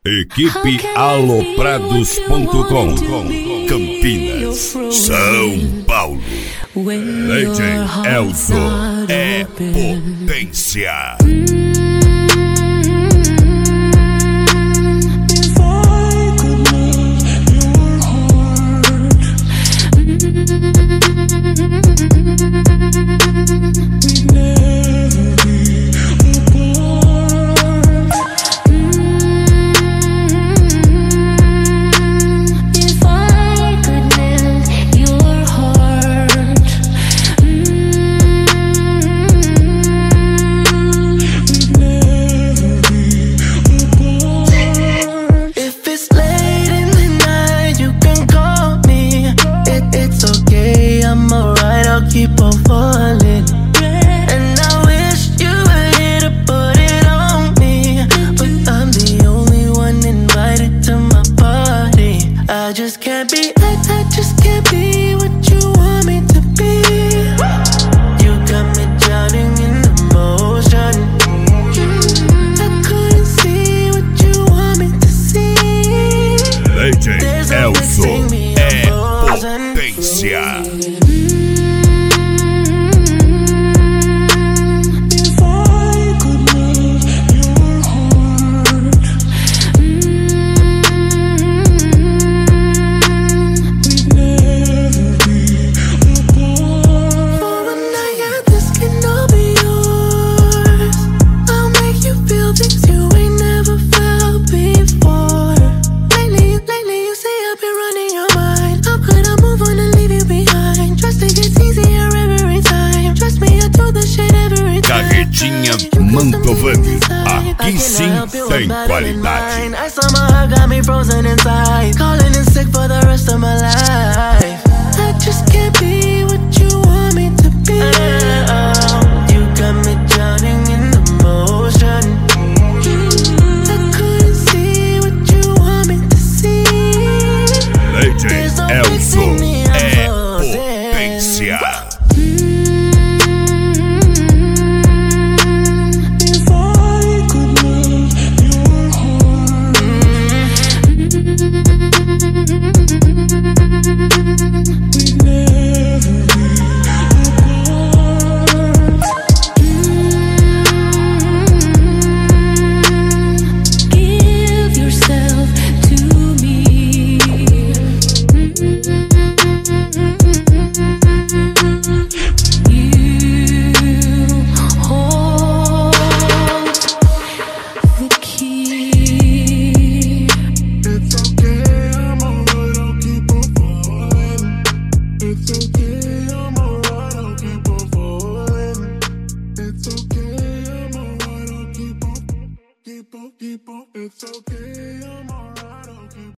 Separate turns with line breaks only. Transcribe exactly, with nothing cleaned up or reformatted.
Equipe aloprados ponto com, Campinas, São Paulo. D J Elzo é potência.
Keep on falling, and I wish you were here to put it on me, but I'm the only one invited to my party. I just can't be, I, I just can't be what you want me to be. You got me drowning in emotion. I couldn't see what you want me to see.
D J Elzo é potência. Carretinha Mantovani, aqui sim tem qualidade.
I saw my heart got me frozen inside, calling in sick for the rest of my life. I just can't be what you want me to be. You got me drowning in emotion. I couldn't see what you want me to see.
D J Elzo é potência.
It's okay, I'm alright.